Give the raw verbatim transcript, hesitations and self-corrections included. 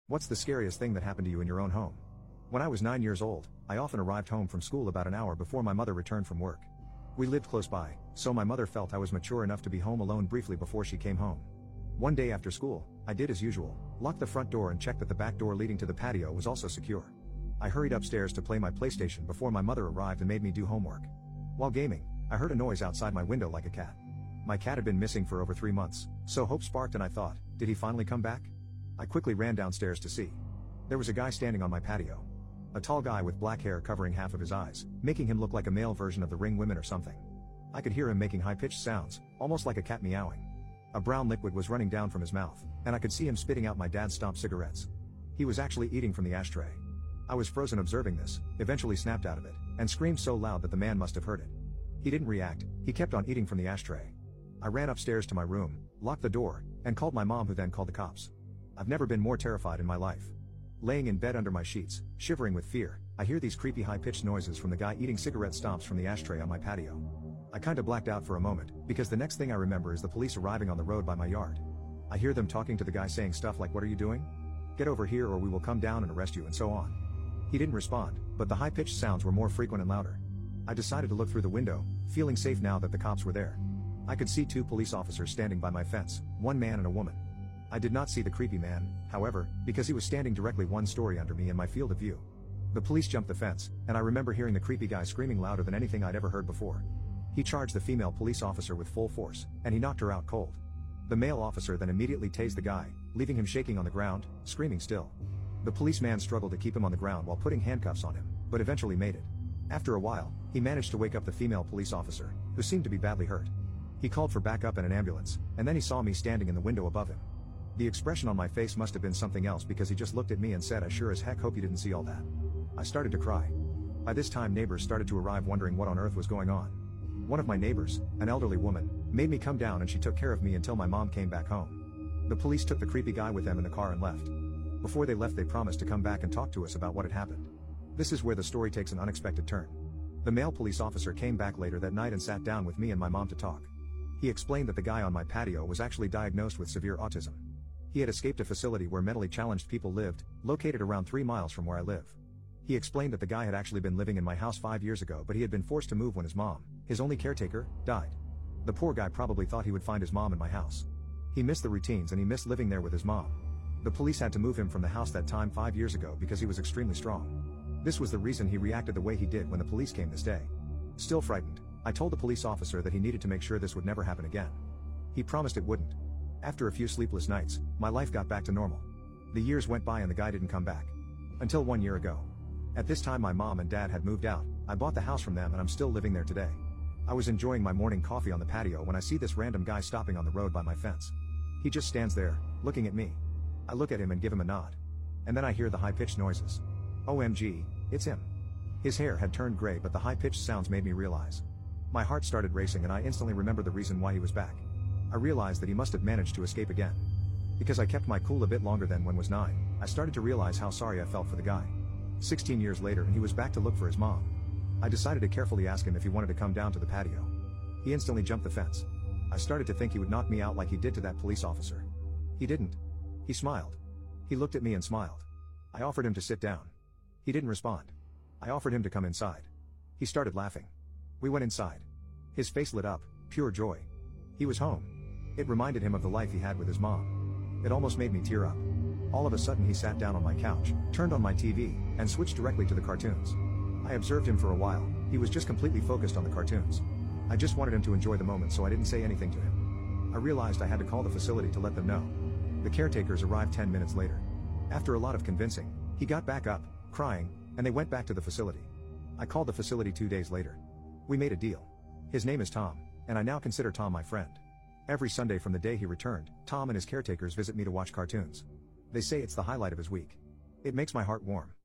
What's the scariest thing that happened to you in your own home? When I was nine years old, I often arrived home from school about an hour before my mother returned from work. We lived close by, so my mother felt I was mature enough to be home alone briefly before she came home. One day after school, I did as usual, locked the front door and checked that the back door leading to the patio was also secure. I hurried upstairs to play my PlayStation before my mother arrived and made me do homework. While gaming, I heard a noise outside my window like a cat. My cat had been missing for over three months, so hope sparked and I thought, did he finally come back? I quickly ran downstairs to see. There was a guy standing on my patio. A tall guy with black hair covering half of his eyes, making him look like a male version of the Ring Women or something. I could hear him making high-pitched sounds, almost like a cat meowing. A brown liquid was running down from his mouth, and I could see him spitting out my dad's stomp cigarettes. He was actually eating from the ashtray. I was frozen observing this, eventually snapped out of it, and screamed so loud that the man must have heard it. He didn't react, he kept on eating from the ashtray. I ran upstairs to my room, locked the door, and called my mom, who then called the cops. I've never been more terrified in my life. Laying in bed under my sheets, shivering with fear, I hear these creepy high-pitched noises from the guy eating cigarette stomps from the ashtray on my patio. I kinda blacked out for a moment, because the next thing I remember is the police arriving on the road by my yard. I hear them talking to the guy saying stuff like, "What are you doing? Get over here or we will come down and arrest you," and so on. He didn't respond, but the high-pitched sounds were more frequent and louder. I decided to look through the window, feeling safe now that the cops were there. I could see two police officers standing by my fence, one man and a woman. I did not see the creepy man, however, because he was standing directly one story under me in my field of view. The police jumped the fence, and I remember hearing the creepy guy screaming louder than anything I'd ever heard before. He charged the female police officer with full force, and he knocked her out cold. The male officer then immediately tased the guy, leaving him shaking on the ground, screaming still. The policeman struggled to keep him on the ground while putting handcuffs on him, but eventually made it. After a while, he managed to wake up the female police officer, who seemed to be badly hurt. He called for backup and an ambulance, and then he saw me standing in the window above him. The expression on my face must have been something else because he just looked at me and said, "I sure as heck hope you didn't see all that." I started to cry. By this time neighbors started to arrive wondering what on earth was going on. One of my neighbors, an elderly woman, made me come down and she took care of me until my mom came back home. The police took the creepy guy with them in the car and left. Before they left they promised to come back and talk to us about what had happened. This is where the story takes an unexpected turn. The male police officer came back later that night and sat down with me and my mom to talk. He explained that the guy on my patio was actually diagnosed with severe autism. He had escaped a facility where mentally challenged people lived, located around three miles from where I live. He explained that the guy had actually been living in my house five years ago, but he had been forced to move when his mom, his only caretaker, died. The poor guy probably thought he would find his mom in my house. He missed the routines and he missed living there with his mom. The police had to move him from the house that time five years ago because he was extremely strong. This was the reason he reacted the way he did when the police came this day. Still frightened, I told the police officer that he needed to make sure this would never happen again. He promised it wouldn't. After a few sleepless nights, my life got back to normal. The years went by and the guy didn't come back. Until one year ago. At this time my mom and dad had moved out, I bought the house from them and I'm still living there today. I was enjoying my morning coffee on the patio when I see this random guy stopping on the road by my fence. He just stands there, looking at me. I look at him and give him a nod. And then I hear the high-pitched noises. O M G, it's him. His hair had turned gray but the high-pitched sounds made me realize. My heart started racing and I instantly remembered the reason why he was back. I realized that he must have managed to escape again. Because I kept my cool a bit longer than when was nine, I started to realize how sorry I felt for the guy. Sixteen years later and he was back to look for his mom. I decided to carefully ask him if he wanted to come down to the patio. He instantly jumped the fence. I started to think he would knock me out like he did to that police officer. He didn't. He smiled. He looked at me and smiled. I offered him to sit down. He didn't respond. I offered him to come inside. He started laughing. We went inside. His face lit up, pure joy. He was home. It reminded him of the life he had with his mom. It almost made me tear up. All of a sudden he sat down on my couch, turned on my T V, and switched directly to the cartoons. I observed him for a while. He was just completely focused on the cartoons. I just wanted him to enjoy the moment, so I didn't say anything to him. I realized I had to call the facility to let them know. The caretakers arrived ten minutes later. After a lot of convincing, he got back up, crying, and they went back to the facility. I called the facility two days later. We made a deal. His name is Tom, and I now consider Tom my friend. Every Sunday from the day he returned, Tom and his caretakers visit me to watch cartoons. They say it's the highlight of his week. It makes my heart warm.